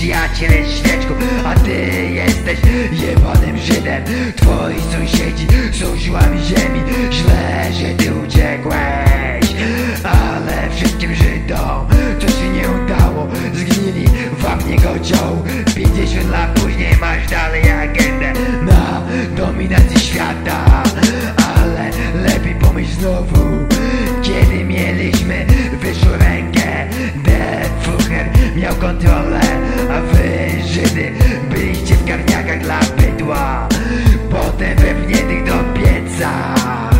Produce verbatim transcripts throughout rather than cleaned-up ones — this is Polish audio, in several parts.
przyjaciele z świeczką, a ty jesteś jebanym Żydem. Twoi sąsiedzi są ziłami ziemi. Źle, że ty uciekłeś, ale wszystkim Żydom co się nie udało, zgnili wam nie kocioł. Pięćdziesiąt lat później masz dalej agendę na dominację świata, ale lepiej pomyśl znowu, kiedy mieliśmy wyższą rękę. Der Fuhrer miał kontrolę, a wy Żydy byliście w garniakach dla bydła, potem wepchniętych do pieca.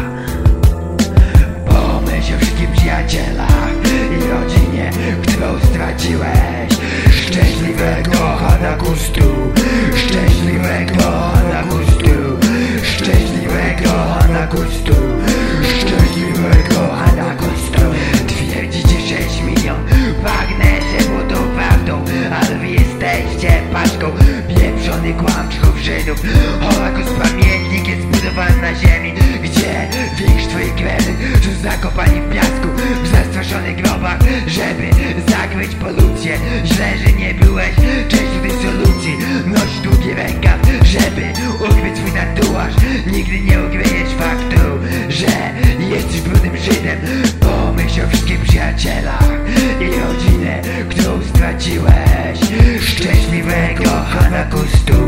Pomyśl o wszystkich przyjacielach i rodzinie, którą straciłeś. Szczęśliwego Holokaustu, szczęśliwego Holokaustu, szczęśliwego Holokaustu, szczęśliwego Holokaustu. Twierdzicie sześć milion, pragnę, że było to prawdą, ale wy jesteście paczką pieprzonych kłamczków Żydów. Holokaust pamiętnik jest zbudowany na ziemi, gdzie większość twoich krewnych są zakopani w piasku, w zastraszonych grobach, żeby zakryć polucję. Źle, że nie byłeś częścią tej solucji. Noś długi rękaw, żeby ukryć swój tatuaż. Nigdy nie ukryjesz faktu, że jesteś brudnym Żydem. Pomyśl o wszystkich przyjacielach i rodzinę, którą straciłeś. Szczęśliwego Holokaustu.